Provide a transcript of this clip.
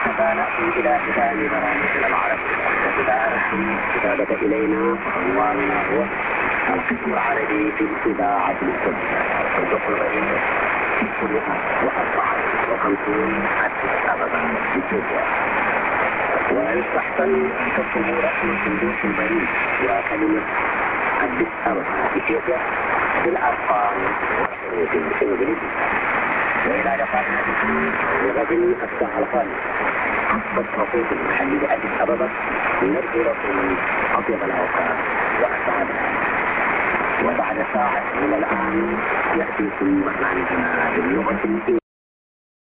وهكذا نأتي إلى ختام برامجنا العربية. وإذا أردتم الكتابة إلينا فعنواننا هو القسم العربي في الإذاعة السورية، الصندوق البريد 654 أديس أبابا إثيوبيا. ويستحسن أن تكتبوا رقم الصندوق البريد وكلمة أديس أبابا إثيوبيا بالأرقام والحروف الإنجليزية. وإلى لقائنا بغد الساعة القادمة حسب التوقيت المحلي لأديس أبابا، نرجو لكم أطيب الأوقات وأسعدها. وبعد ساعة من الآن يأتيكم برنامجنا باللغة